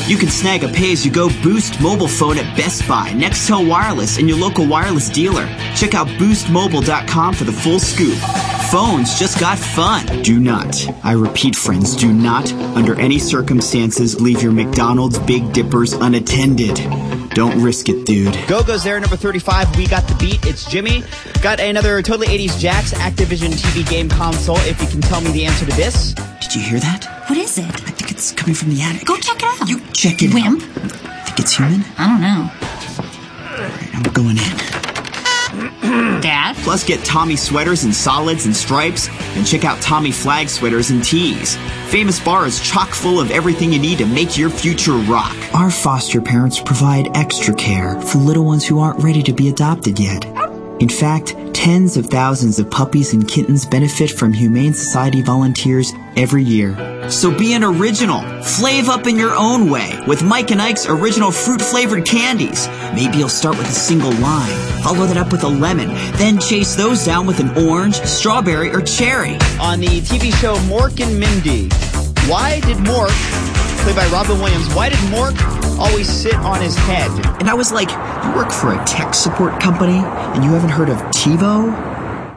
You can snag a pay-as-you-go Boost mobile phone at Best Buy, Nextel Wireless, and your local wireless dealer. Check out boostmobile.com for the full scoop. Phones just got fun. Do not, I repeat friends, do not, under any circumstances, leave your McDonald's Big Dippers unattended. Don't risk it, dude. Go-Go's there, number 35. We got the beat. It's Jimmy. Got another Totally 80s Jax Activision TV game console, if you can tell me the answer to this. Did you hear that? What is it? I think it's coming from the attic. Go check it out. You check it Wimp. out. Think it's human? I don't know. All right, I'm going in. Dad? Plus, get Tommy sweaters and solids and stripes, and check out Tommy flag sweaters and tees. Famous Bar is chock full of everything you need to make your future rock. Our foster parents provide extra care for little ones who aren't ready to be adopted yet. In fact, tens of thousands of puppies and kittens benefit from Humane Society volunteers every year. So be an original. Flav up in your own way with Mike and Ike's original fruit-flavored candies. Maybe you'll start with a single lime, follow that up with a lemon, then chase those down with an orange, strawberry, or cherry. On the TV show Mork and Mindy, why did Mork, played by Robin Williams, why did Mork always sit on his head? And I was like, you work for a tech support company and you haven't heard of TiVo?